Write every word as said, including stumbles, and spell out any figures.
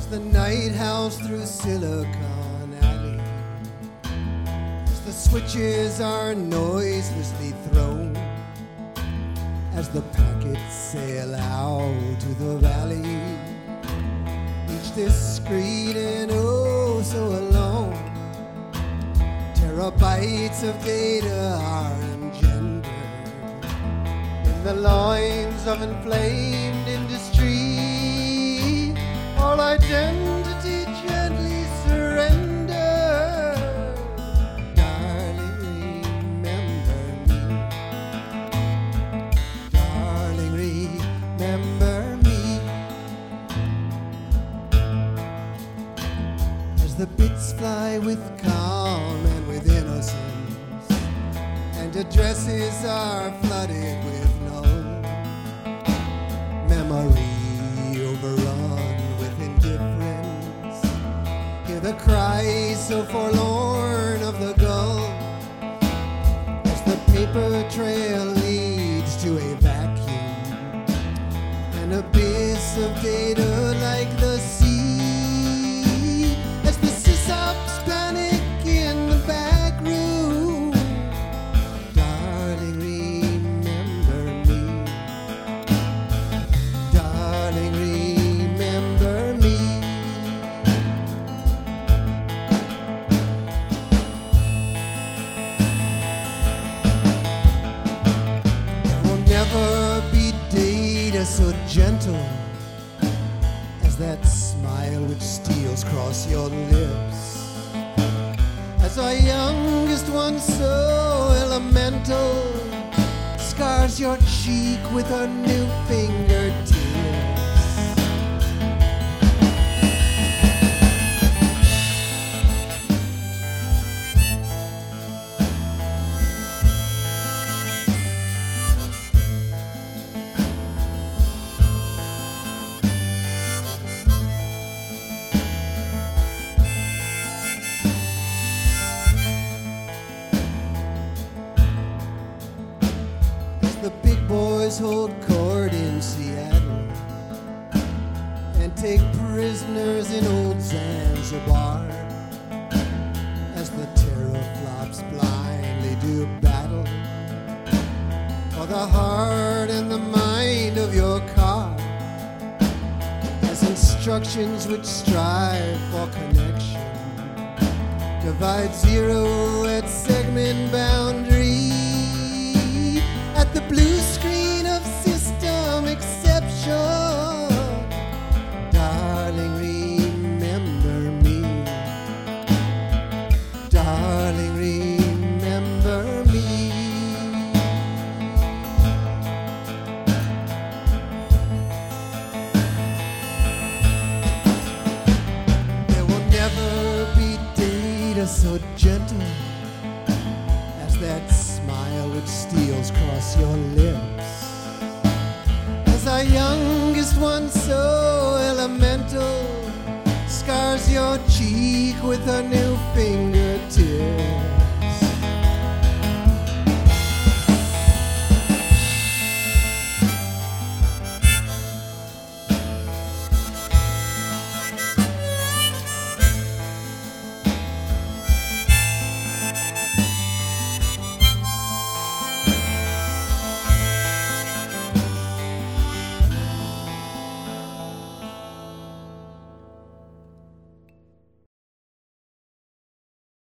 the night house through Silicon Alley, as the switches are noiselessly thrown, as the packets sail out to the valley, each discreet and oh so alone. Terabytes of data are engendered in the loins of inflamed industry. All identity gently surrender. Darling, remember me. Darling, remember me. As the bits fly with calm and with innocence, and addresses are flooded with no memory overrun with indifference. Hear the cries so forlorn of the gull as the paper trail leads to a vacuum, an abyss of data like the sea, as the sysops panic in the back room. Darling, remember me. Darling, remember me. There will never be data so gentle as that smile which steals across your lips, as our youngest one so elemental scars your cheek with her new fingertips. The big boys hold court in Seattle and take prisoners in old Zanzibar, as the teraflops blindly do battle for the heart and the mind of your car, as instructions which strive for connection divide zero at segment boundary. At the blue screen of system exception. Darling, remember me. Darling, remember me. There will never be data so gentle as that smile which steals across your lips, as our youngest one so elemental scars your cheek with her new fingertips.